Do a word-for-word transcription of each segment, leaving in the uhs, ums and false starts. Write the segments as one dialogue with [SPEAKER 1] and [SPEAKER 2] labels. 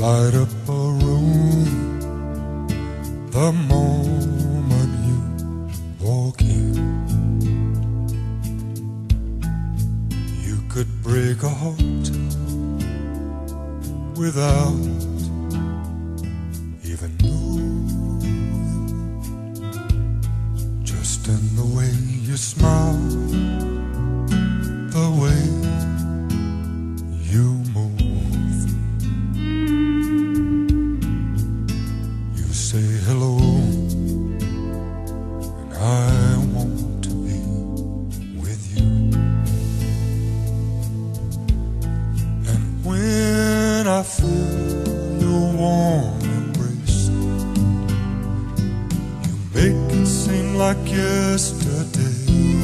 [SPEAKER 1] light up a room the moment you walk in. You could break a heart without even knowing, just in the way you smile, the way you move. You say hello, and I want to be with you. And when I feel your warm embrace, you make it seem like yesterday,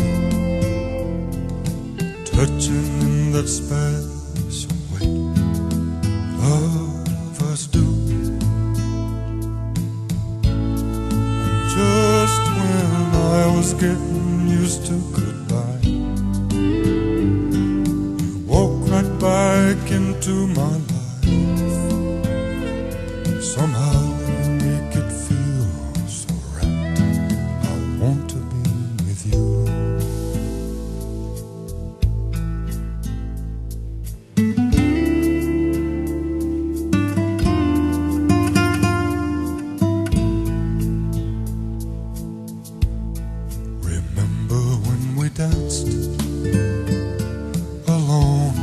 [SPEAKER 1] touching in that special way lovers do. And just when I was getting used to goodbye, you walk right back into my life. Somehow you make it feel so right. I want to be with you. Remember when we danced alone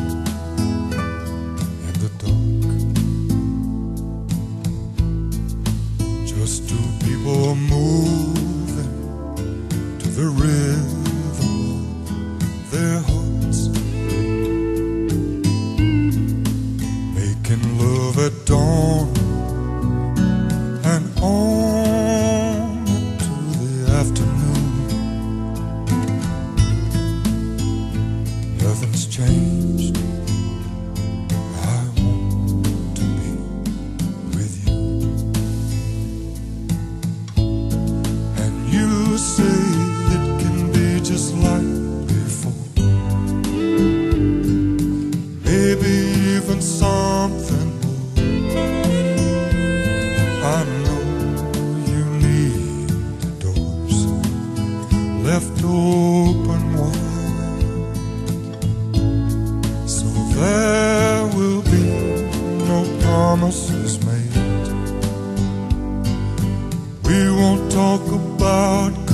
[SPEAKER 1] in the dark, just two people moving to the rhythm of their hearts, making love at dawn and on into the afternoon. Nothing's changed. I want to be with you. And you say it can be just like before, maybe even something more. I know you need the doors left open wide, so there will be no promises made. We won't talk about